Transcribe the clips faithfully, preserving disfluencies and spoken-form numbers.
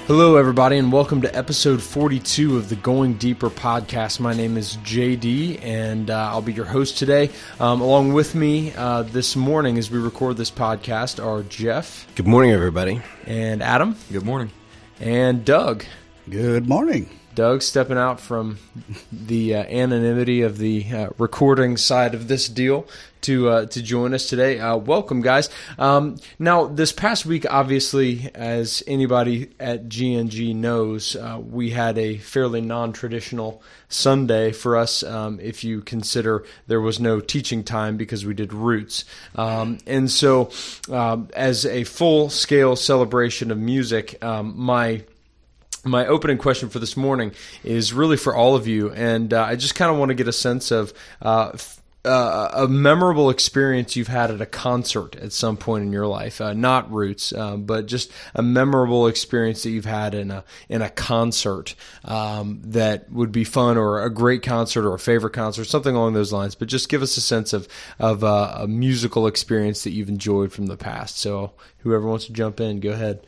Hello, everybody, and welcome to episode forty-two of the Going Deeper podcast. My name is J D, and uh, I'll be your host today. Um, along with me uh, this morning as we record this podcast are Jeff. Good morning, everybody. And Adam. Good morning. And Doug. Good morning. Doug stepping out from the uh, anonymity of the uh, recording side of this deal to uh, to join us today. Uh, welcome, guys. Um, now, this past week, obviously, as anybody at G N G knows, uh, we had a fairly non-traditional Sunday for us, um, if you consider there was no teaching time because we did Roots. Um, and so, um, as a full-scale celebration of music, um, my... My opening question for this morning is really for all of you, and uh, I just kind of want to get a sense of uh, f- uh, a memorable experience you've had at a concert at some point in your life. Uh, not Roots, uh, but just a memorable experience that you've had in a in a concert um, that would be fun, or a great concert, or a favorite concert, something along those lines. But just give us a sense of of uh, a musical experience that you've enjoyed from the past. So whoever wants to jump in, go ahead.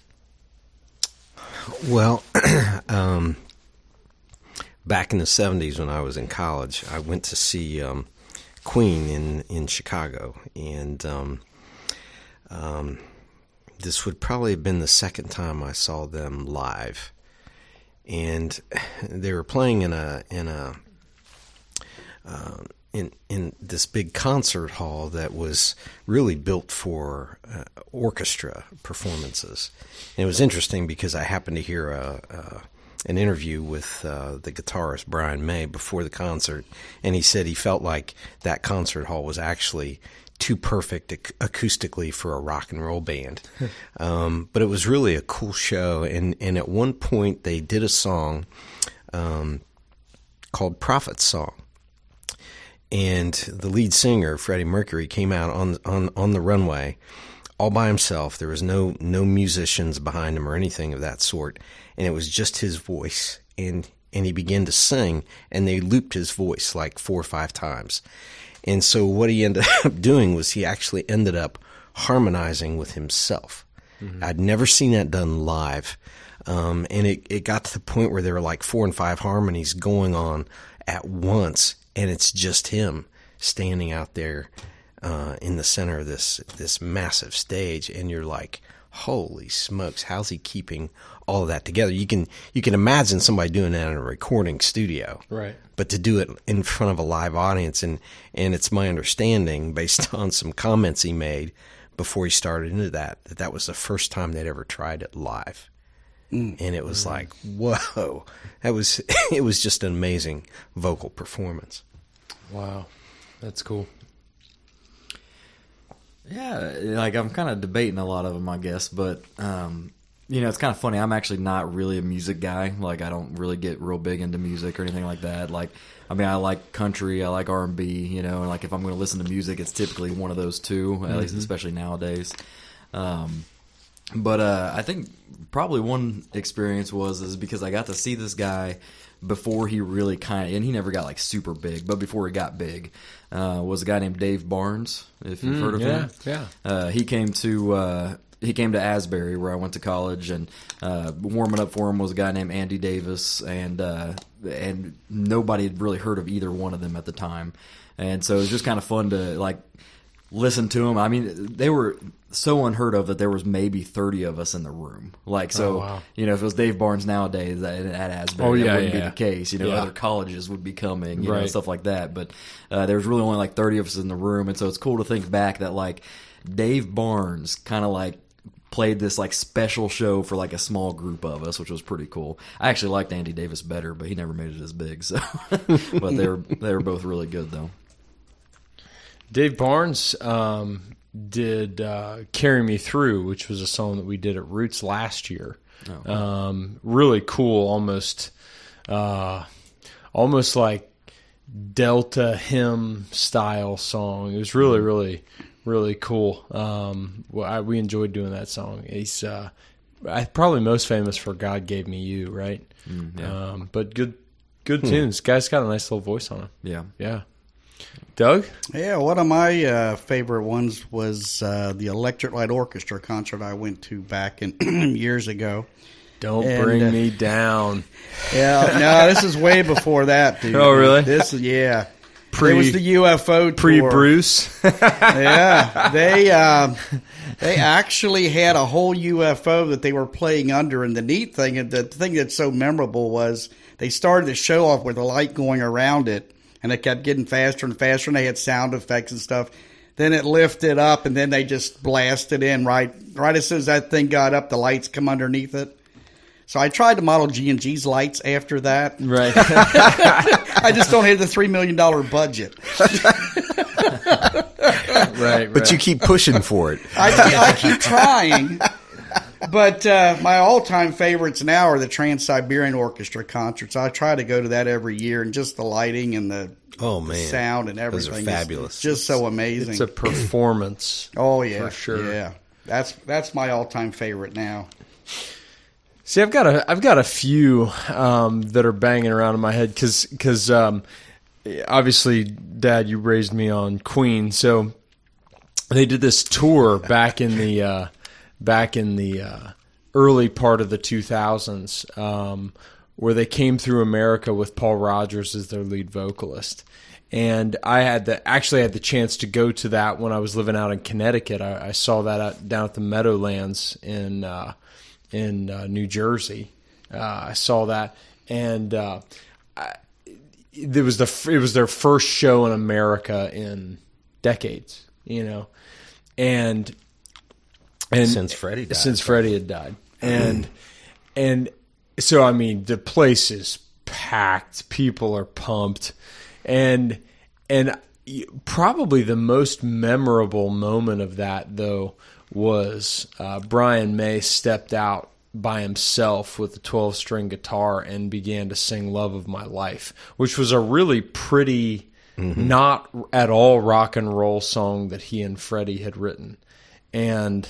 Well, um, back in the seventies when I was in college, I went to see um, Queen in, in Chicago, and um, um, this would probably have been the second time I saw them live. And they were playing in a in a uh, in in this big concert hall that was really built for uh, orchestra performances. And it was interesting because I happened to hear a, a an interview with uh, the guitarist Brian May before the concert, and he said he felt like that concert hall was actually too perfect ac- acoustically for a rock and roll band. um, but it was really a cool show, and, and at one point they did a song um, called Prophet's Song. And the lead singer, Freddie Mercury, came out on on on the runway all by himself. There was no no musicians behind him or anything of that sort, and it was just his voice. And and he began to sing, and they looped his voice like four or five times. And so what he ended up doing was he actually ended up harmonizing with himself. Mm-hmm. I'd never seen that done live, um, and it it got to the point where there were like four and five harmonies going on at once. And it's just him standing out there uh, in the center of this this massive stage, and you're like, "Holy smokes! How's he keeping all of that together?" You can you can imagine somebody doing that in a recording studio, right? But to do it in front of a live audience, and and it's my understanding, based on some comments he made before he started into that, that that was the first time they'd ever tried it live. And it was like, whoa, that was, it was just an amazing vocal performance. Wow. That's cool. Yeah, like I'm kind of debating a lot of them, I guess, but, um, you know, it's kind of funny. I'm actually not really a music guy. Like, I don't really get real big into music or anything like that. Like, I mean, I like country, I like R and B, you know, and like if I'm going to listen to music, it's typically one of those two, mm-hmm. at least especially nowadays. Um, But uh, I think probably one experience was is because I got to see this guy before he really kind of, and he never got like super big, but before he got big, uh, was a guy named Dave Barnes. If you've mm, heard of yeah, him, yeah, uh, he came to uh, he came to Asbury where I went to college, and uh, warming up for him was a guy named Andy Davis, and uh, and nobody had really heard of either one of them at the time, and so it was just kind of fun to like listen to them. I mean, they were so unheard of that there was maybe thirty of us in the room. Like, so, oh, wow. you know, if it was Dave Barnes nowadays at, at Asbury, oh, yeah, that wouldn't yeah. be the case. You know, yeah. other colleges would be coming, you right. know, stuff like that. But uh, there was really only like thirty of us in the room. And so it's cool to think back that, like, Dave Barnes kind of, like, played this, like, special show for, like, a small group of us, which was pretty cool. I actually liked Andy Davis better, but he never made it as big. So, but they were, they were both really good, though. Dave Barnes um, did uh, Carry Me Through, which was a song that we did at Roots last year. Oh. Um, really cool, almost uh, almost like Delta hymn style song. It was really, really, really cool. Um, well, I, we enjoyed doing that song. He's uh, I, probably most famous for God Gave Me You, right? Mm, yeah. Um, but good good hmm. tunes. Guy's got a nice little voice on him. Yeah. Yeah. Doug? Yeah, one of my uh, favorite ones was uh, the Electric Light Orchestra concert I went to back in years ago. Don't And, bring uh, me down. Yeah, no, this is way before that, dude. Oh, really? This is yeah. Pre- it was the U F O tour. Pre Bruce. Yeah, they um, they actually had a whole U F O that they were playing under, and the neat thing, and the thing that's so memorable was they started the show off with a light going around it, and it kept getting faster and faster, and they had sound effects and stuff. Then it lifted up, and then they just blasted in right right as soon as that thing got up, the lights come underneath it. So I tried to model G and G's lights after that. Right. I just don't have the three million dollars budget. right, right. But you keep pushing for it. I, I keep trying. But uh, my all-time favorites now are the Trans-Siberian Orchestra concerts. I try to go to that every year, and just the lighting and the Oh, man. sound and everything. Those are fabulous. Is just so amazing. It's a performance. Oh, yeah. For sure. Yeah. That's that's my all-time favorite now. See, I've got a, I've got a few um, that are banging around in my head because, because um, obviously, Dad, you raised me on Queen, so they did this tour back in the uh, back in the uh, early part of the two thousands, um, where they came through America with Paul Rodgers as their lead vocalist. And I had the actually had the chance to go to that when I was living out in Connecticut. I, I saw that out, down at the Meadowlands in. Uh, in uh, New Jersey. Uh, I saw that, and uh, I, it was the it was their first show in America in decades, you know, and and Since Freddie died. since Freddie had died, and and so I mean the place is packed, people are pumped, and and probably the most memorable moment of that though was uh, Brian May stepped out by himself with a twelve-string guitar and began to sing Love of My Life, which was a really pretty, mm-hmm. not at all rock and roll song that he and Freddie had written. And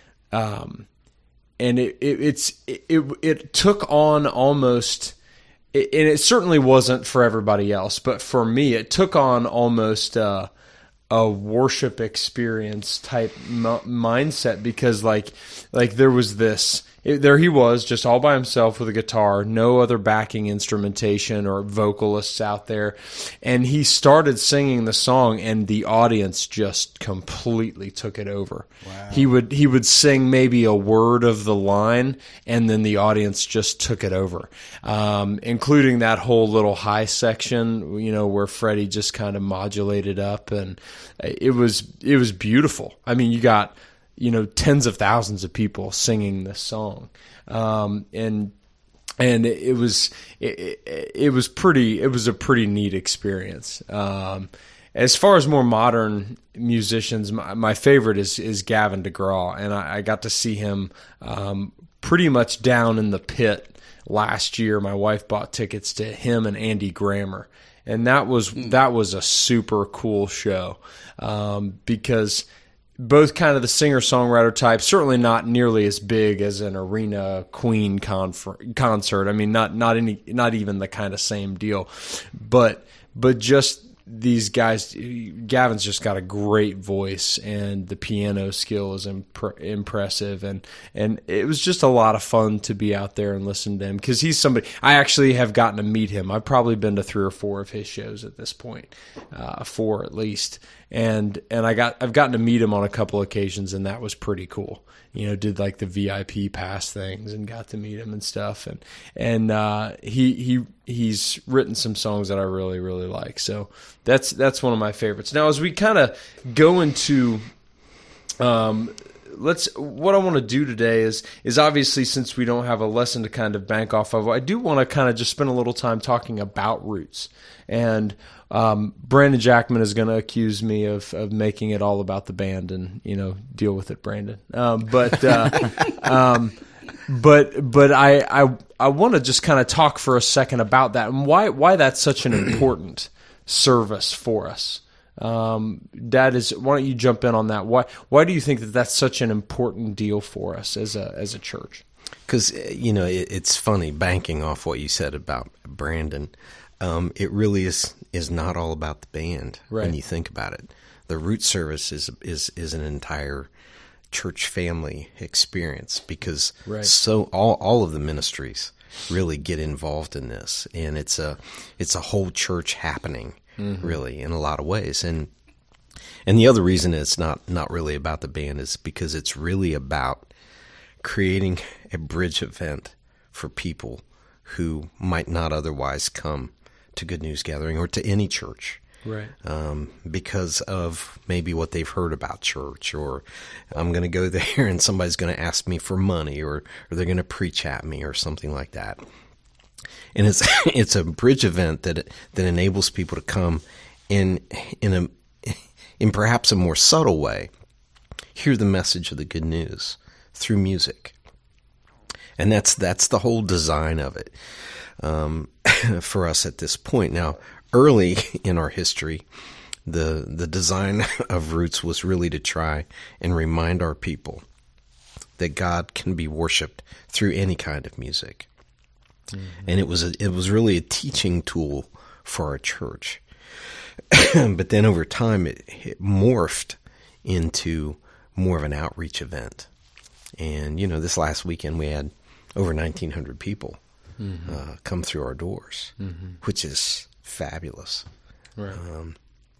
um, and it, it, it's, it, it, it took on almost, it, and it certainly wasn't for everybody else, but for me, it took on almost uh, a worship experience type m- mindset because like like there was this it, there he was just all by himself with a guitar, no other backing instrumentation or vocalists out there, and he started singing the song and the audience just completely took it over. Wow. He would he would sing maybe a word of the line and then the audience just took it over, um, including that whole little high section, you know, where Freddie just kind of modulated up, and it was it was beautiful. I mean, you got, you know, tens of thousands of people singing this song, um, and and it, it was it, it, it was pretty it was a pretty neat experience. Um, as far as more modern musicians, my, my favorite is is Gavin DeGraw, and I, I got to see him um, pretty much down in the pit last year. My wife bought tickets to him and Andy Grammer. And that was that was a super cool show um, because both kind of the singer-songwriter type, certainly not nearly as big as an arena Queen confer- concert. I mean, not not any not even the kind of same deal, but but just these guys. Gavin's just got a great voice, and the piano skill is imp- impressive, and and it was just a lot of fun to be out there and listen to him because he's somebody I actually have gotten to meet him. I've probably been to three or four of his shows at this point, uh, four at least, and and I got I've gotten to meet him on a couple occasions, and that was pretty cool. You know, did like the V I P pass things and got to meet him and stuff, and and uh, he he he's written some songs that I really really like. So that's that's one of my favorites. Now, as we kind of go into, um, let's what I want to do today is is obviously since we don't have a lesson to kind of bank off of, I do want to kind of just spend a little time talking about roots. And um, Brandon Jackman is going to accuse me of, of making it all about the band, and you know, deal with it, Brandon. Um, but uh, um, but but I I, I want to just kind of talk for a second about that and why why that's such an important service for us. Um, Dad, is why don't you jump in on that? Why why do you think that that's such an important deal for us as a as a church? Because you know it, it's funny, banking off what you said about Brandon. Um, it really is is not all about the band right. when you think about it. The root service is is is an entire church family experience, because Right. so all all of the ministries really get involved in this, and it's a it's a whole church happening, mm-hmm. really, in a lot of ways. And and the other reason it's not not really about the band is because it's really about creating a bridge event for people who might not otherwise come to Good News Gathering or to any church. Right. Um, because of maybe what they've heard about church, or I'm going to go there and somebody's going to ask me for money, or, or they're going to preach at me, or something like that. And it's it's a bridge event that that enables people to come in in a in perhaps a more subtle way, hear the message of the good news through music. And that's that's the whole design of it um, for us at this point. Now, early in our history, the the design of Roots was really to try and remind our people that God can be worshipped through any kind of music. Mm-hmm. And it was a, it was really a teaching tool for our church. But then over time, it, it morphed into more of an outreach event. And, you know, this last weekend we had over nineteen hundred people mm-hmm. uh, come through our doors, mm-hmm. which is fabulous. Right. Um,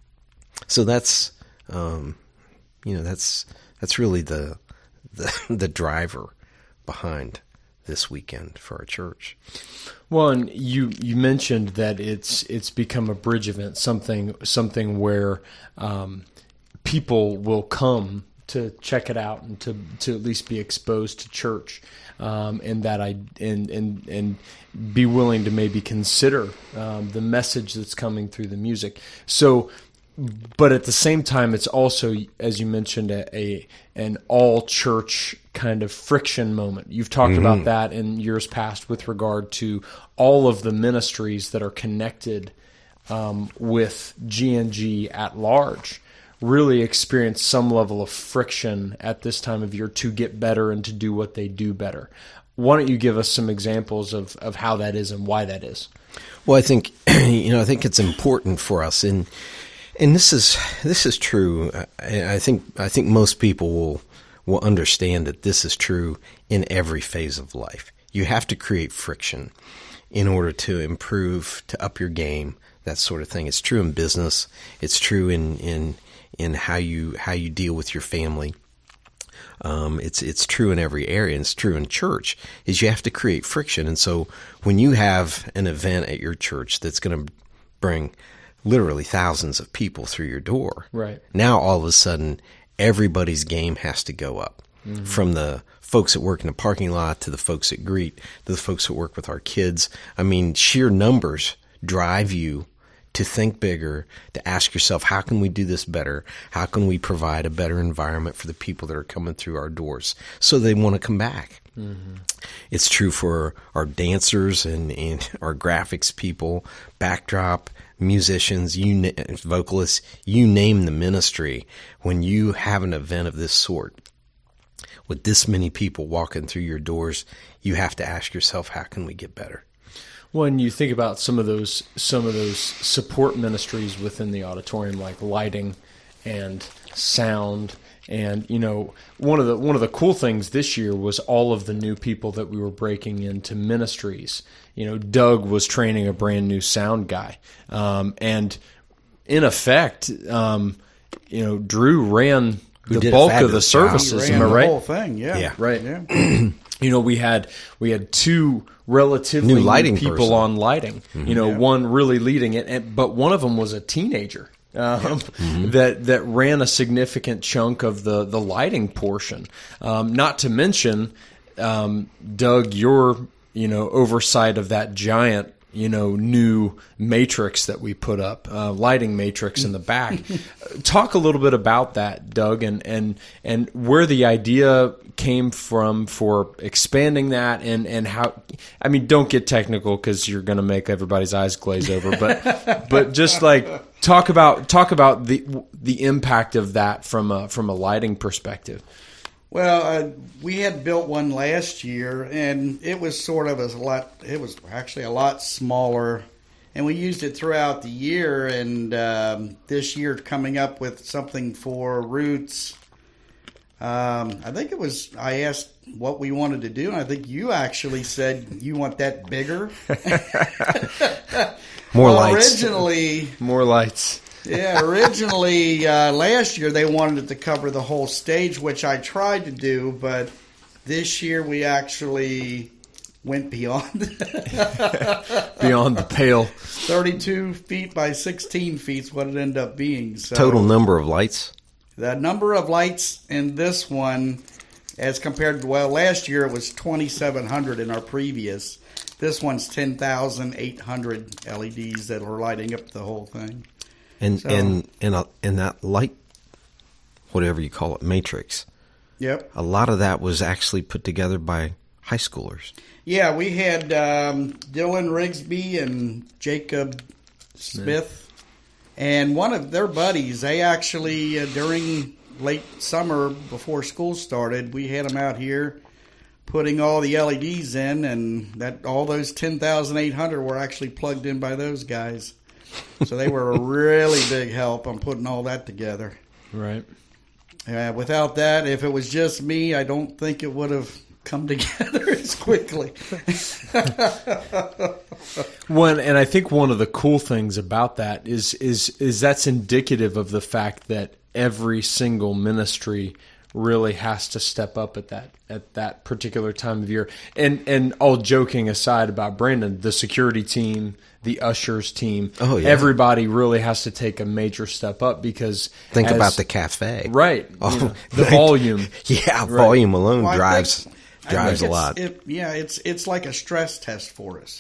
so that's, um, you know, that's that's really the, the the driver behind this weekend for our church. Well, and you, you mentioned that it's it's become a bridge event, something something where um, people will come to check it out and to, to at least be exposed to church, um, and that I and and and be willing to maybe consider um, the message that's coming through the music. So, but at the same time, it's also, as you mentioned, a, a an all church kind of friction moment. You've talked mm-hmm. about that in years past with regard to all of the ministries that are connected um, with G N G at large. Really experience some level of friction at this time of year to get better and to do what they do better. Why don't you give us some examples of, of how that is and why that is? Well, I think you know I think it's important for us, and and this is this is true. I, I think I think most people will will understand that this is true in every phase of life. You have to create friction in order to improve, to up your game, that sort of thing. It's true in business. It's true in in in how you how you deal with your family. Um, it's it's true in every area, and it's true in church, is you have to create friction. And so when you have an event at your church that's going to bring literally thousands of people through your door, right. now all of a sudden everybody's game has to go up, mm-hmm. from the folks that work in the parking lot to the folks that greet, to the folks that work with our kids. I mean, sheer numbers drive you to think bigger, to ask yourself, how can we do this better? How can we provide a better environment for the people that are coming through our doors so they want to come back? Mm-hmm. It's true for our dancers and, and our graphics people, backdrop, musicians, you na- vocalists, you name the ministry. When you have an event of this sort, with this many people walking through your doors, you have to ask yourself, how can we get better? When you think about some of those some of those support ministries within the auditorium, like lighting and sound, and you know, one of the one of the cool things this year was all of the new people that we were breaking into ministries. You know, Doug was training a brand new sound guy, um, and in effect, um, you know, Drew ran Who the bulk of the services. Ran Am I the right? whole thing, yeah, Yeah. Right. Yeah. You know, we had we had two relatively New lighting people person. on lighting. Mm-hmm. You know, Yeah. one really leading it, and, but one of them was a teenager um, mm-hmm. that that ran a significant chunk of the the lighting portion. Um, not to mention, um, Doug, your you know oversight of that giant you know new matrix that we put up, uh, lighting matrix in the back. Talk a little bit about that, Doug, and and and where the idea came from for expanding that, and and how. I mean, don't get technical because you're going to make everybody's eyes glaze over, but but just like talk about talk about the the impact of that from a from a lighting perspective. Well, uh, we had built one last year, and it was sort of a lot. It was actually a lot smaller, and we used it throughout the year. And um, this year, coming up with something for Roots, Um, I think it was, I asked what we wanted to do, and I think you actually said you want that bigger. More well, lights. Originally, More lights. yeah, originally uh, last year they wanted it to cover the whole stage, which I tried to do, but this year we actually went beyond Beyond the pale. thirty-two feet by sixteen feet is what it ended up being. So Total number of lights? the number of lights in this one, as compared to, well, last year it was twenty-seven hundred in our previous. This one's ten thousand eight hundred L E Ds that are lighting up the whole thing. And So- and and, uh, and that light, whatever you call it, matrix, Yep. a lot of that was actually put together by high schoolers. Yeah, we had um, Dylan Rigsby and Jacob Smith, and one of their buddies. They actually, uh, during late summer before school started, we had them out here putting all the L E Ds in, and that all those ten thousand eight hundred were actually plugged in by those guys. So they were a really big help on putting all that together. Right. Uh, without that, if it was just me, I don't think it would have come together as quickly. One, and I think one of the cool things about that is is is that's indicative of the fact that every single ministry really has to step up at that at that particular time of year. And and all joking aside about Brandon, the security team, the ushers team, Oh, yeah. everybody really has to take a major step up because Think as- about the cafe. right, you Oh, know, the volume. Yeah, volume alone Well, I drives think- I drives think a it's- lot. It, yeah, it's it's like a stress test for us.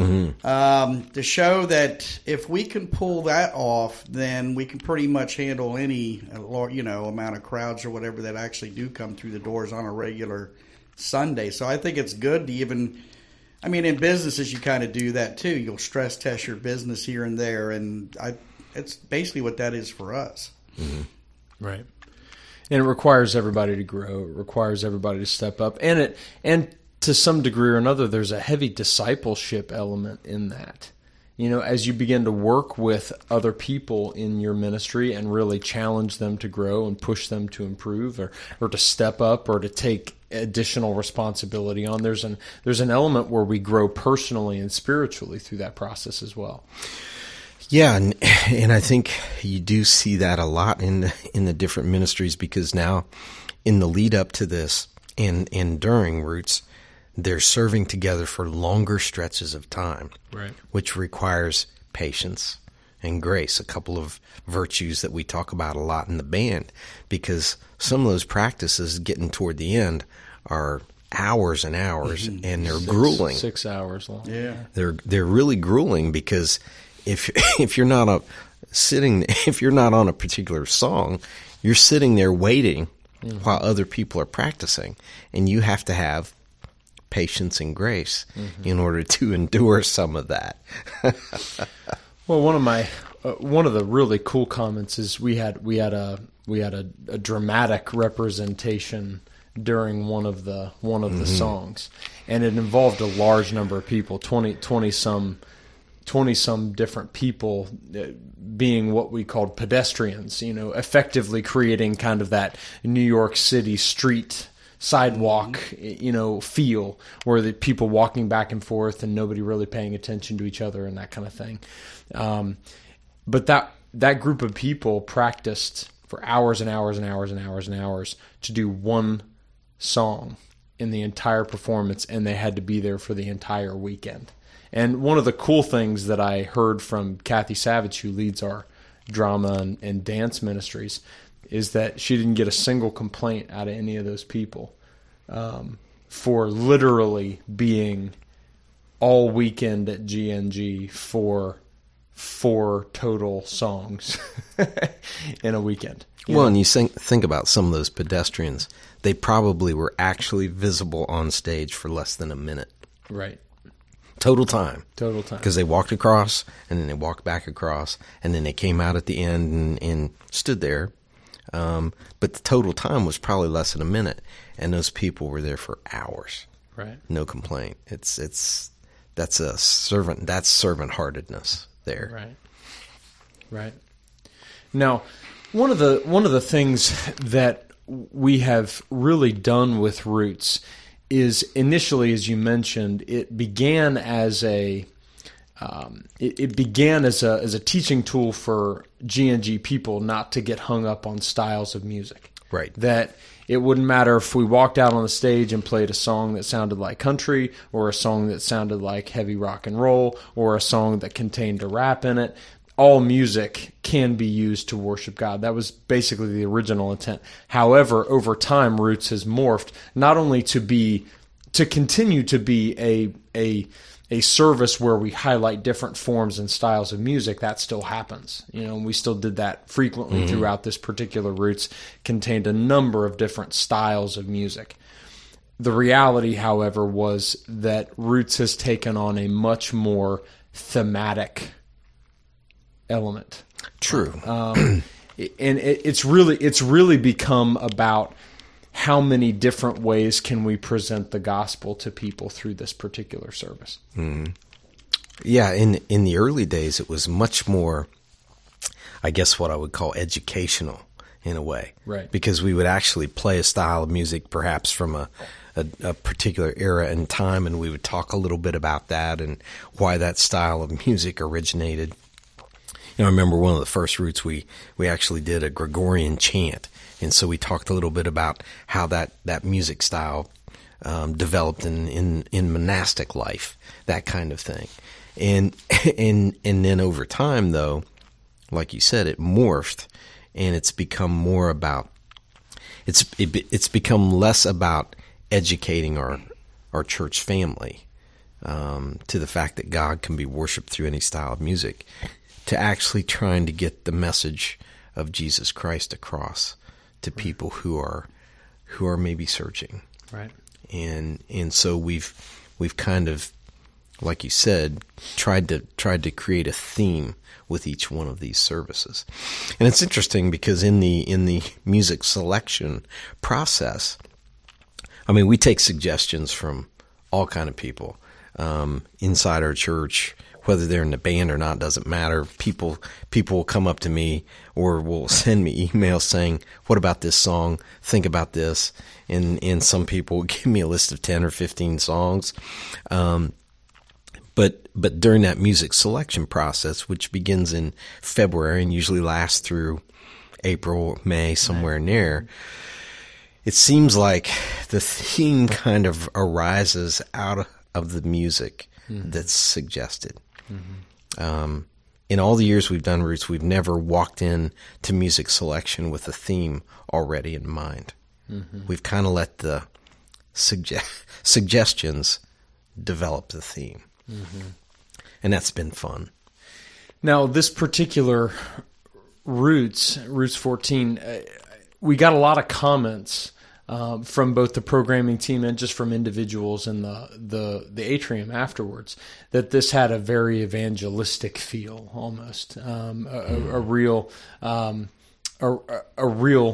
Um, to show that if we can pull that off, then we can pretty much handle any uh, lar- you know amount of crowds or whatever that actually do come through the doors on a regular Sunday. So I think it's good to even. I mean, in businesses, you kind of do that too. You'll stress test your business here and there, and I, it's basically what that is for us. Right. And it requires everybody to grow. It requires everybody to step up. And it and to some degree or another, there's a heavy discipleship element in that. You know, as you begin to work with other people in your ministry and really challenge them to grow and push them to improve or, or to step up or to take additional responsibility on, there's an there's an element where we grow personally and spiritually through that process as well. Yeah, and, and I think you do see that a lot in the, in the different ministries because now, in the lead up to this and and during Roots, they're serving together for longer stretches of time, Right. which requires patience and grace, a couple of virtues that we talk about a lot in the band, because some of those practices getting toward the end are hours and hours, and they're grueling. Six hours long. Yeah. They're they're really grueling because if if you're not a sitting if you're not on a particular song, you're sitting there waiting mm-hmm. while other people are practicing, and you have to have patience and grace mm-hmm. in order to endure some of that. Well, one of my uh, one of the really cool comments is we had we had a we had a, a dramatic representation during one of the one of the mm-hmm. songs, and it involved a large number of people, twenty, twenty some twenty some different people uh, being what we called pedestrians, you know, effectively creating kind of that New York City street sidewalk, mm-hmm. you know, feel where the people walking back and forth and nobody really paying attention to each other and that kind of thing. Um, but that that group of people practiced for hours and hours and hours and hours and hours to do one song in the entire performance, and they had to be there for the entire weekend. And one of the cool things that I heard from Kathy Savage, who leads our drama and, and dance ministries, is that she didn't get a single complaint out of any of those people um, for literally being all weekend at G N G for four total songs in a weekend. You well, know? and you think, think about some of those pedestrians. They probably were actually visible on stage for less than a minute. Right. Total time. Total time. Because they walked across, and then they walked back across, and then they came out at the end and, and stood there. Um, but the total time was probably less than a minute, and those people were there for hours. Right. No complaint. It's it's that's a servant. That's servant heartedness there. Right. Right. Now, one of the one of the things that we have really done with Roots is initially, as you mentioned, it began as a um, it, it began as a as a teaching tool for G N G people not to get hung up on styles of music. Right. That it wouldn't matter if we walked out on the stage and played a song that sounded like country, or a song that sounded like heavy rock and roll, or a song that contained a rap in it. All music can be used to worship God. That was basically the original intent. However, over time, Roots has morphed not only to be, to continue to be a a a service where we highlight different forms and styles of music. That still happens. You know, and we still did that frequently mm-hmm. throughout this particular Roots, contained a number of different styles of music. The reality, however, was that Roots has taken on a much more thematic element. True. Um, and it, it's really it's really become about how many different ways can we present the gospel to people through this particular service. Mm-hmm. Yeah, in in the early days, it was much more, I guess, what I would call educational in a way. Right. Because we would actually play a style of music perhaps from a, a, a particular era and time, and we would talk a little bit about that and why that style of music originated. You know, I remember one of the first Roots we, we actually did a Gregorian chant, and so we talked a little bit about how that, that music style um, developed in, in, in monastic life, that kind of thing. And and and then over time, though, like you said, it morphed, and it's become more about it's it, it's become less about educating our our church family um, to the fact that God can be worshipped through any style of music, to actually trying to get the message of Jesus Christ across to people who are who are maybe searching. Right. And and so we've we've kind of, like you said, tried to tried to create a theme with each one of these services. And it's interesting because in the in the music selection process, I mean, we take suggestions from all kind of people um, inside our church. Whether they're in the band or not doesn't matter. People people will come up to me or will send me emails saying, "What about this song? Think about this." And and some people will give me a list of ten or fifteen songs. Um, but but during that music selection process, which begins in February and usually lasts through April, May, somewhere in there, it seems like the theme kind of arises out of the music mm-hmm. that's suggested. Mm-hmm. Um, in all the years we've done Roots, we've never walked in to music selection with a theme already in mind. Mm-hmm. We've kind of let the suge- suggestions develop the theme. Mm-hmm. And that's been fun. Now, this particular Roots, Roots fourteen, uh, we got a lot of comments Um, from both the programming team and just from individuals in the, the, the atrium afterwards, that this had a very evangelistic feel, almost um, a, a, a real um, a, a real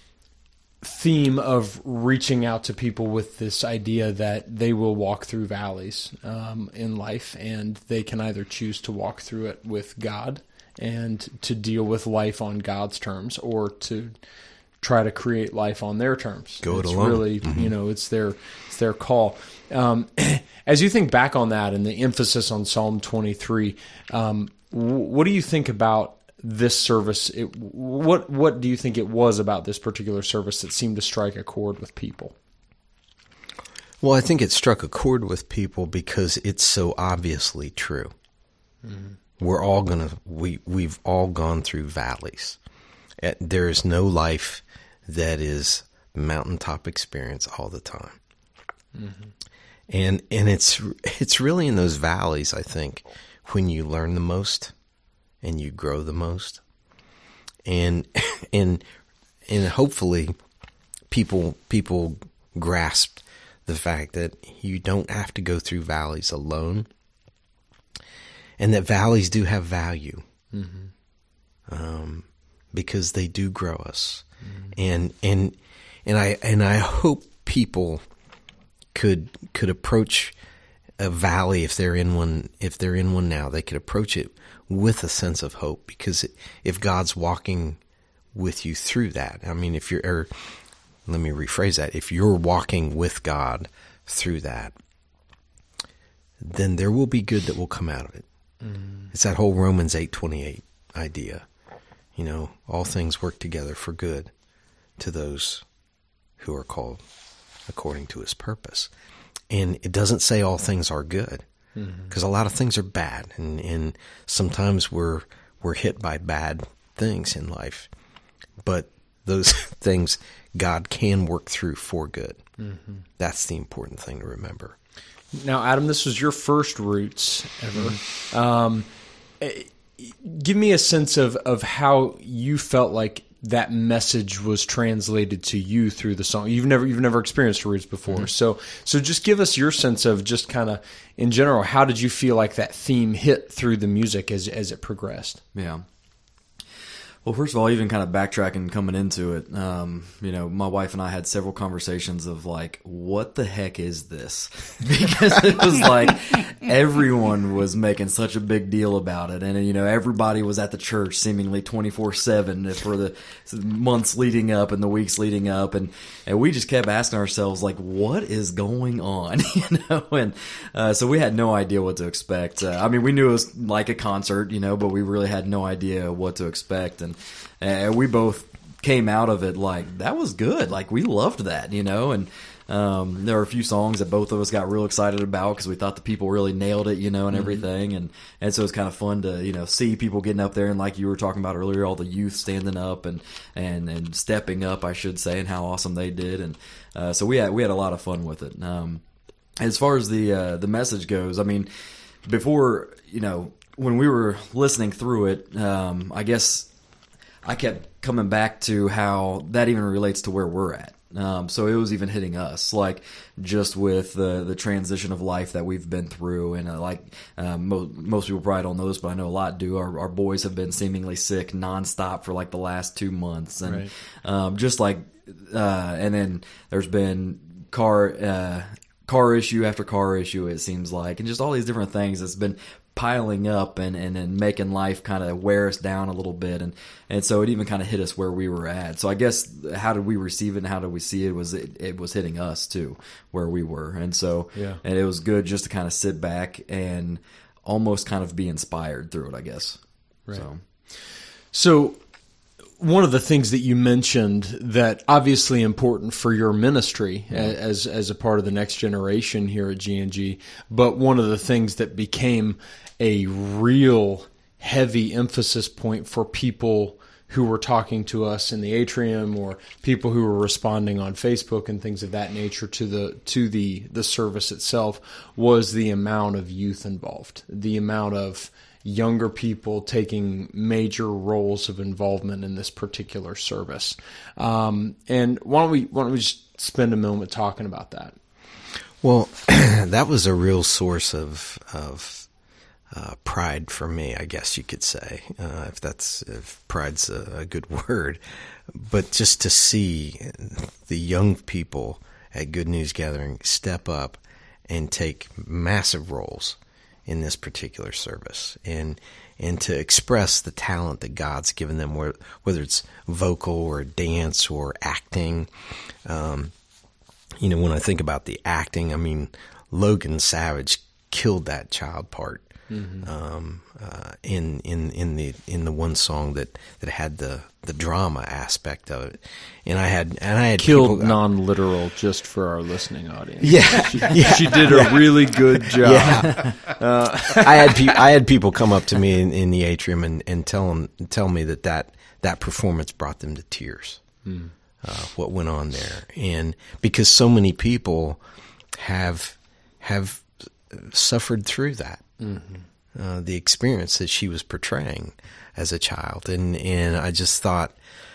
theme of reaching out to people with this idea that they will walk through valleys um, in life, and they can either choose to walk through it with God and to deal with life on God's terms, or to try to create life on their terms. Go it it's alone. Really, mm-hmm. you know, it's their it's their call. Um, as you think back on that and the emphasis on Psalm twenty-three, um, w- what do you think about this service? It, what what do you think it was about this particular service that seemed to strike a chord with people? Well, I think it struck a chord with people because it's so obviously true. Mm-hmm. We're all gonna we we've all gone through valleys. There is no life that is mountaintop experience all the time. Mm-hmm. And and it's it's really in those valleys, I think, when you learn the most and you grow the most. And and and hopefully people people grasp the fact that you don't have to go through valleys alone, and that valleys do have value. Mm-hmm. Um because they do grow us. Mm-hmm. And and and I and I hope people could could approach a valley, if they're in one if they're in one now, they could approach it with a sense of hope, because if God's walking with you through that, I mean, if you're or let me rephrase that. If you're walking with God through that, then there will be good that will come out of it. Mm. It's that whole Romans eight twenty-eight idea. You know, all things work together for good to those who are called according to his purpose. And it doesn't say all things are good, because mm-hmm. a lot of things are bad, and, and sometimes we're we're hit by bad things in life. But those things God can work through for good. Mm-hmm. That's the important thing to remember. Now, Adam, this was your first Roots ever. Mm-hmm. Um, give me a sense of, of how you felt like that message was translated to you through the song. You've never you've never experienced Roots before, mm-hmm. so so just give us your sense of just kind of in general. How did you feel like that theme hit through the music as as it progressed? Yeah. Well, first of all, even kind of backtracking coming into it, um, you know, my wife and I had several conversations of like, what the heck is this? Because it was like everyone was making such a big deal about it. And, you know, everybody was at the church seemingly twenty-four seven for the months leading up and the weeks leading up. And, and we just kept asking ourselves, like, what is going on? you know, and uh, so we had no idea what to expect. Uh, I mean, we knew it was like a concert, you know, but we really had no idea what to expect. And And we both came out of it like, that was good. Like, we loved that, you know. And um, there were a few songs that both of us got real excited about because we thought the people really nailed it, you know, and mm-hmm. everything. And, and so it was kind of fun to, you know, see people getting up there. And like you were talking about earlier, all the youth standing up and, and, and stepping up, I should say, and how awesome they did. And uh, so we had we had a lot of fun with it. Um, as far as the uh, the message goes, I mean, before, you know, when we were listening through it, um, I guess I kept coming back to how that even relates to where we're at. Um, so it was even hitting us, like just with the the transition of life that we've been through, and uh, like um, mo- most people probably don't know this, but I know a lot do. Our, our boys have been seemingly sick nonstop for like the last two months, and right. um, just like, uh, and then there's been car uh, car issue after car issue, it seems like, and just all these different things that's been piling up and, and, and making life kind of wear us down a little bit. And, and so it even kind of hit us where we were at. So I guess how did we receive it and how did we see it was it, it was hitting us too, where we were. And so, yeah. and it was good just to kind of sit back and almost kind of be inspired through it, I guess. Right. So, so one of the things that you mentioned that obviously important for your ministry mm-hmm. as as a part of the next generation here at G N G, but one of the things that became a real heavy emphasis point for people who were talking to us in the atrium or people who were responding on Facebook and things of that nature to the to the the service itself was the amount of youth involved, the amount of younger people taking major roles of involvement in this particular service. Um, and why don't we why don't we just spend a moment talking about that? Well, that was a real source of of uh, pride for me, I guess you could say, uh, if that's if pride's a, a good word. But just to see the young people at Good News Gathering step up and take massive roles in this particular service, and and to express the talent that God's given them, whether it's vocal or dance or acting. Um, you know, when I think about the acting, I mean, Logan Savage killed that child part mm-hmm. um, uh, in in in the in the one song that, that had the, the drama aspect of it, and I had and I had killed people, non-literal just for our listening audience. Yeah, she, yeah, she did a yeah. really good job. Yeah. Uh, I had pe- I had people come up to me in, in the atrium and, and tell them tell me that, that that performance brought them to tears. Mm. Uh, what went on there, and because so many people have have suffered through that, mm-hmm. uh, the experience that she was portraying as a child, and and I just thought,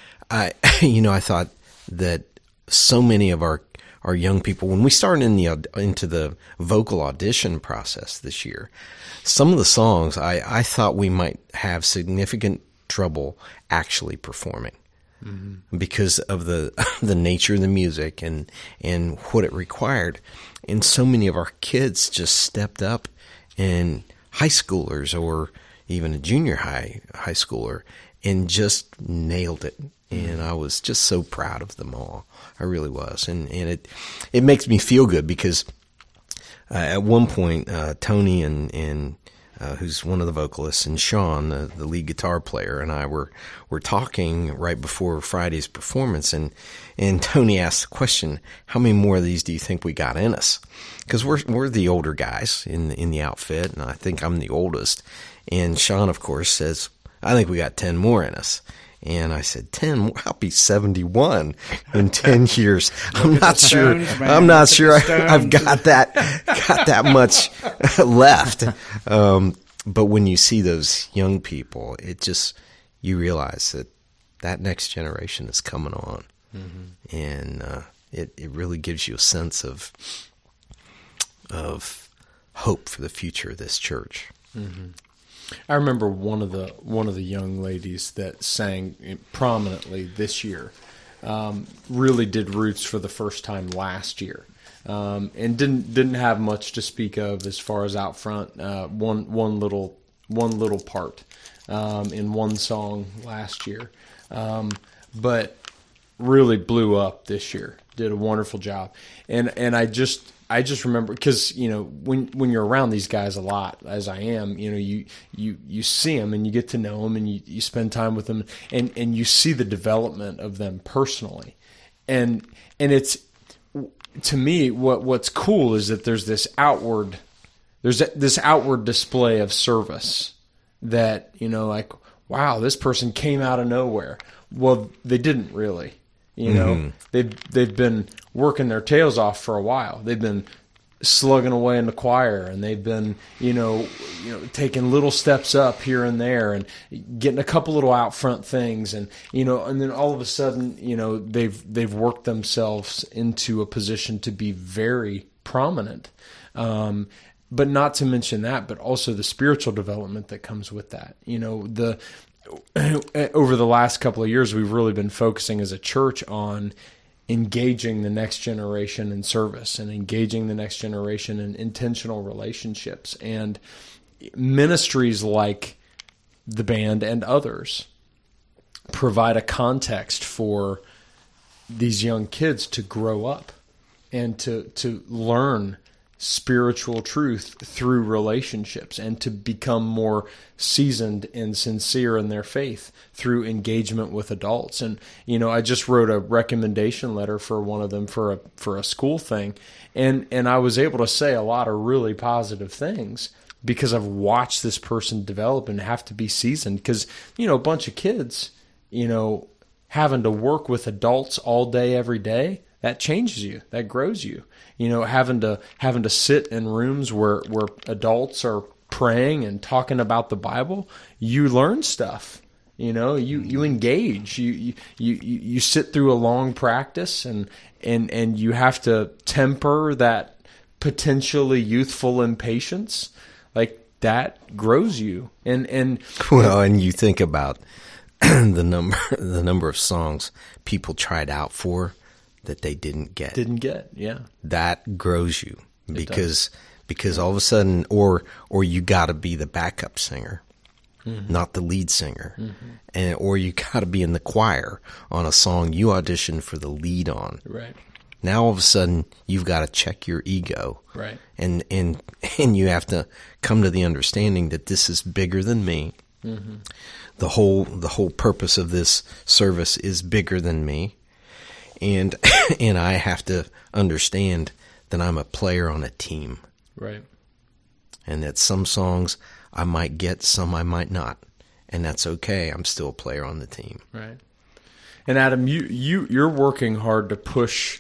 I you know I thought that so many of our our young people, when we started in the into the vocal audition process this year, some of the songs I I thought we might have significant trouble actually performing. Mm-hmm. Because of the the nature of the music and and what it required, and so many of our kids just stepped up, and high schoolers or even a junior high high schooler, and just nailed it. And I was just so proud of them all. I really was. And, and it, it makes me feel good because uh, at one point, uh, Tony and, and, uh, who's one of the vocalists, and Sean, the, the lead guitar player, and I were, were talking right before Friday's performance. And, and Tony asked the question, how many more of these do you think we got in us? Cause we're, we're the older guys in the, in the outfit. And I think I'm the oldest. And Sean, of course, says, I think we got ten more in us. And I said, ten, I'll be seventy-one in ten years. I'm not sure, Stones, man. I'm not Look at sure the I've Stones. got that, got that much left. Um, but when you see those young people, it just, you realize that that next generation is coming on. Mm-hmm. And, uh, it, it really gives you a sense of, of hope for the future of this church. Mm-hmm. I remember one of the one of the young ladies that sang prominently this year um, really did Roots for the first time last year, um, and didn't didn't have much to speak of as far as out front. Uh, one one little one little part um, in one song last year, um, but really blew up this year. Did a wonderful job, and and I just. I just remember because you know when when you're around these guys a lot, as I am, you know you you you see them and you get to know them and you, you spend time with them and, and you see the development of them personally, and and it's to me what what's cool is that there's this outward there's this outward display of service that you know like wow, this person came out of nowhere. Well, they didn't really. You know, mm-hmm. they've, they've been working their tails off for a while. They've been slugging away in the choir, and they've been, you know, you know, taking little steps up here and there, and getting a couple little out front things, and you know, and then all of a sudden, you know, they've they've worked themselves into a position to be very prominent. Um, but not to mention that, but also the spiritual development that comes with that. You know, the over the last couple of years, we've really been focusing as a church on engaging the next generation in service and engaging the next generation in intentional relationships, and ministries like the band and others provide a context for these young kids to grow up and to, to learn spiritual truth through relationships and to become more seasoned and sincere in their faith through engagement with adults. And, you know, I just wrote a recommendation letter for one of them for a, for a school thing. And, and I was able to say a lot of really positive things because I've watched this person develop and have to be seasoned because, you know, a bunch of kids, you know, having to work with adults all day, every day, that changes you, that grows you. You know, having to having to sit in rooms where, where adults are praying and talking about the Bible, you learn stuff. You know, you, you engage. You, you you you sit through a long practice, and and and you have to temper that potentially youthful impatience. Like that grows you. And and well, and you think about the number the number of songs people tried out for that they didn't get. Didn't get, yeah. That grows you because because all of a sudden, or or you got to be the backup singer, mm-hmm. not the lead singer, mm-hmm. and or you got to be in the choir on a song you auditioned for the lead on. Right. Now all of a sudden you've got to check your ego, right? And and and you have to come to the understanding that this is bigger than me. Mm-hmm. The whole the whole purpose of this service is bigger than me. And and I have to understand that I'm a player on a team. Right. And that some songs I might get, some I might not. And that's okay. I'm still a player on the team. Right. And Adam, you, you, you're working hard to push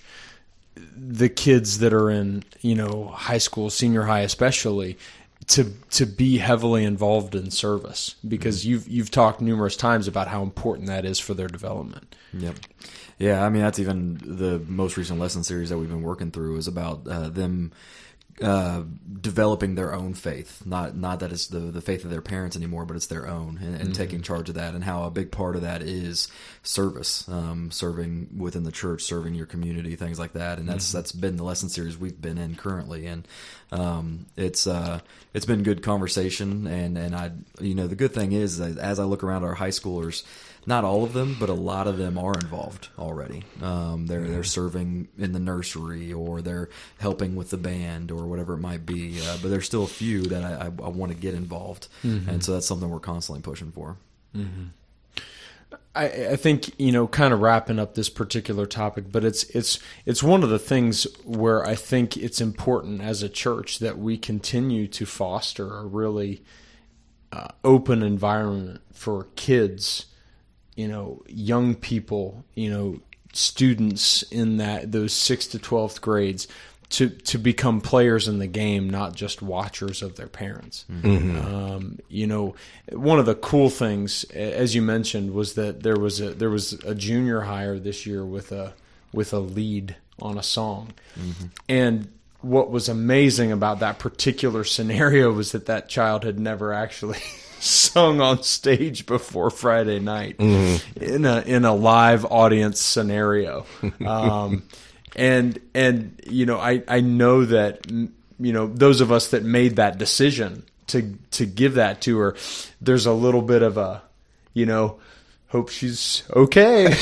the kids that are in, you know, high school, senior high especially, to to be heavily involved in service because you've you've talked numerous times about how important that is for their development. Yep. Yeah, I mean that's even the most recent lesson series that we've been working through is about uh, them uh, developing their own faith. Not not that it's the, the faith of their parents anymore, but it's their own, and, and mm-hmm. taking charge of that, and how a big part of that is service, um, serving within the church, serving your community, things like that. And that's mm-hmm. that's been the lesson series we've been in currently, and um, it's uh, it's been good conversation. And, and I, you know, the good thing is that as I look around our high schoolers, not all of them, but a lot of them are involved already. Um, they're they're serving in the nursery, or they're helping with the band, or whatever it might be. Uh, but there's still a few that I, I, I want to get involved, mm-hmm. and so that's something we're constantly pushing for. Mm-hmm. I, I think, you know, kind of wrapping up this particular topic, but it's it's it's one of the things where I think it's important as a church that we continue to foster a really uh, open environment for kids. You know, young people, you know, students in that those sixth to twelfth grades to to become players in the game, not just watchers of their parents. Mm-hmm. Um, you know, one of the cool things, as you mentioned, was that there was a there was a junior hire this year with a with a lead on a song, mm-hmm. and what was amazing about that particular scenario was that that child had never actually sung on stage before Friday night mm-hmm. in a in a live audience scenario, um, and and you know I, I know that you know those of us that made that decision to to give that to her, there's a little bit of a you know hope she's okay,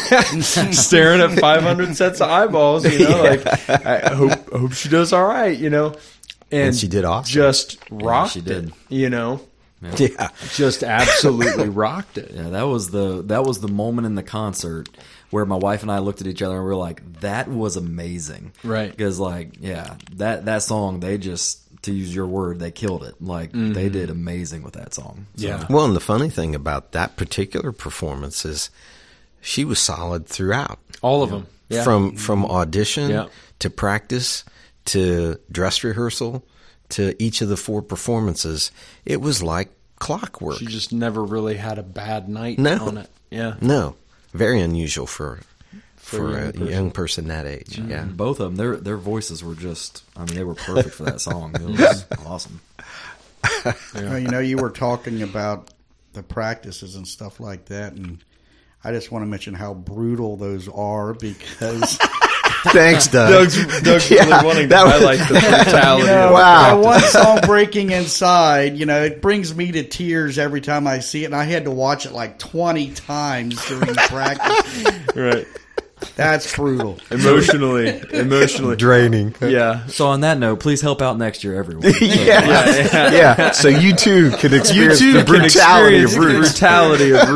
staring at five hundred sets of eyeballs, you know, yeah. like I hope hope she does all right, you know, and, and she did awesome, just rocked yeah, she did. it, you know. Yeah. yeah, just absolutely rocked it. Yeah, that was the that was the moment in the concert where my wife and I looked at each other and we were like, "That was amazing!" Right? Because like, yeah, that that song, they just, to use your word, they killed it. Like mm-hmm. they did amazing with that song. So. Yeah. Well, and the funny thing about that particular performance is she was solid throughout. All of them, yeah. from from audition yeah. to practice to dress rehearsal. To each of the four performances, it was like clockwork. She just never really had a bad night no. on it. Yeah, no, very unusual for for, for a, young, a person. young person that age. Mm-hmm. Yeah, both of them, their their voices were just, I mean, they were perfect for that song. It was awesome. Yeah. Well, you know, you were talking about the practices and stuff like that, and I just want to mention how brutal those are because. Thanks, Doug. Doug's, Doug's yeah, really wanting to highlight the brutality. You know, of wow. That one song, Breaking Inside, you know, it brings me to tears every time I see it, and I had to watch it like twenty times during practice. Right. That's brutal. Emotionally. Emotionally. Draining. Yeah. So on that note, please help out next year, everyone. yeah. yeah, yeah. Yeah. So you too can experience you too the brutality experience of Roots. brutality of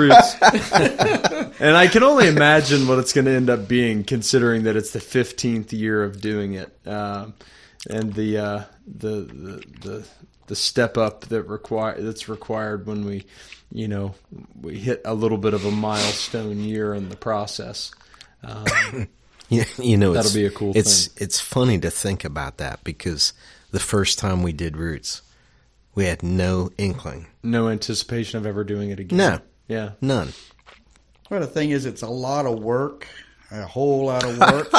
Roots. And I can only imagine what it's going to end up being, considering that it's the fifteenth year of doing it, um, and the, uh, the the the the step up that require that's required when we, you know, we hit a little bit of a milestone year in the process. Um, you, you know, that'll be a cool it's, thing. It's funny to think about that because the first time we did Roots, we had no inkling, no anticipation of ever doing it again. No, yeah, none. Well, the thing is, it's a lot of work, a whole lot of work,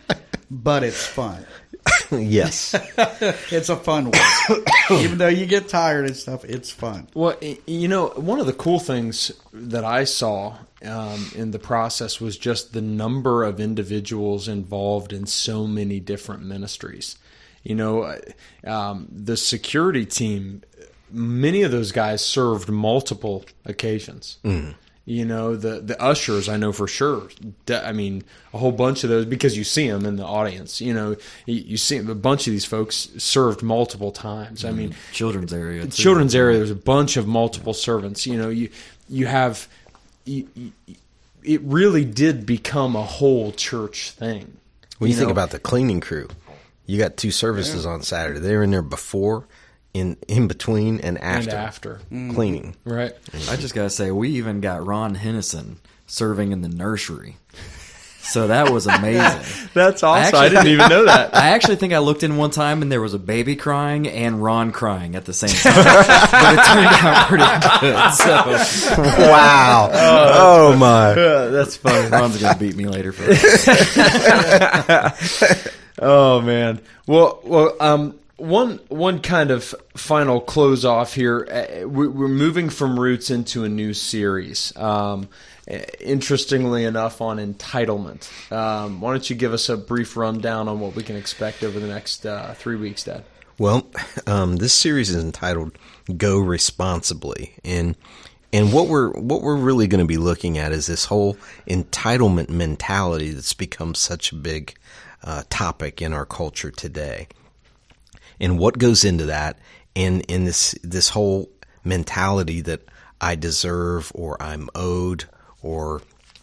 but it's fun. Yes. It's a fun work. Even though you get tired and stuff, it's fun. Well, you know, one of the cool things that I saw um, in the process was just the number of individuals involved in so many different ministries. You know, um, the security team, many of those guys served multiple occasions. Mm. You know, the, the ushers, I know for sure. I mean, a whole bunch of those, because you see them in the audience. You know, you, you see a bunch of these folks served multiple times. I mean, children's area. Too. Children's area, there's a bunch of multiple servants. You know, you you have, you, you, it really did become a whole church thing. When you, you think know? about the cleaning crew, you got two services yeah. on Saturday. They were in there before, in in between, and after, and after. cleaning. Right. I just gotta say, we even got Ron Hennison serving in the nursery, so that was amazing. That's awesome. I, actually, I didn't even know that. I actually think I looked in one time and there was a baby crying and Ron crying at the same time, but it turned out pretty good. So. Wow! Oh, oh my! Uh, that's funny. Ron's gonna beat me later for that. Oh man. Well, well, um. One one kind of final close off here. Uh, we- We're moving from Roots into a new series. Um, uh, interestingly enough, on entitlement. Um, why don't you give us a brief rundown on what we can expect over the next uh, three weeks, Dad? Well, um, this series is entitled "Go Responsibly," and and what we're what we're really going to be looking at is this whole entitlement mentality that's become such a big uh, topic in our culture today, and what goes into that, and in this this whole mentality that I deserve or I'm owed, or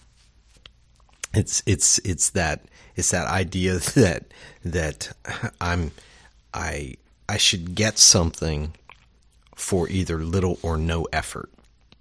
it's it's it's that it's that idea that that I'm I I should get something for either little or no effort.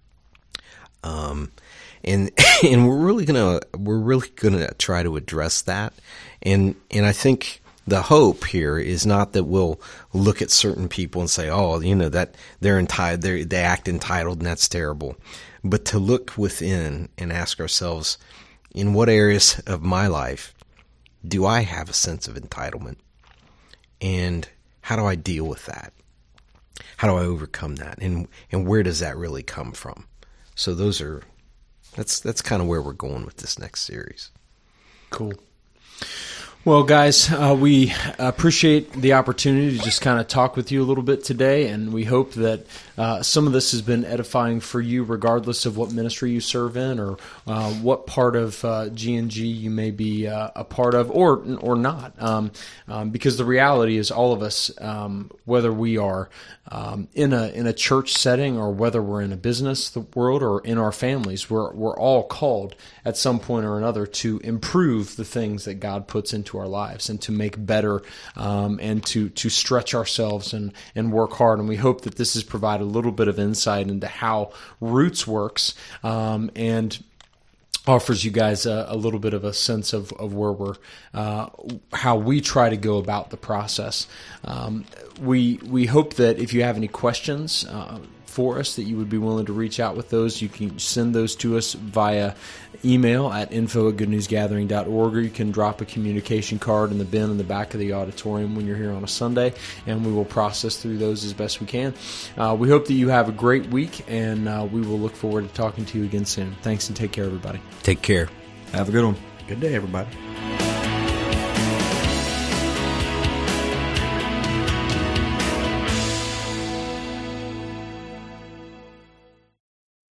Um, and and we're really gonna we're really gonna try to address that, and and I think the hope here is not that we'll look at certain people and say, oh, you know, that they're entitled, they they act entitled, and that's terrible, but to look within and ask ourselves, in what areas of my life do I have a sense of entitlement, and how do I deal with that? How do I overcome that, and and where does that really come from? So those are that's that's kind of where we're going with this next series. Cool. Well, guys, uh, we appreciate the opportunity to just kind of talk with you a little bit today, and we hope that uh, some of this has been edifying for you, regardless of what ministry you serve in or uh, what part of uh, G and G you may be uh, a part of, or or not. Um, um, because the reality is, all of us, um, whether we are um, in a in a church setting or whether we're in a business world or in our families, we're we're all called at some point or another to improve the things that God puts into our lives and to make better um, and to to stretch ourselves and, and work hard. And we hope that this has provided a little bit of insight into how Roots works um, and offers you guys a, a little bit of a sense of, of where we're, uh, how we try to go about the process. Um, we we hope that if you have any questions uh, for us, that you would be willing to reach out with those. You can send those to us via email at info at good news gathering dot org, or you can drop a communication card in the bin in the back of the auditorium when you're here on a Sunday, and we will process through those as best we can. Uh, we hope that you have a great week, and uh, we will look forward to talking to you again soon. Thanks, and take care, everybody. Take care. Have a good one. Good day, everybody.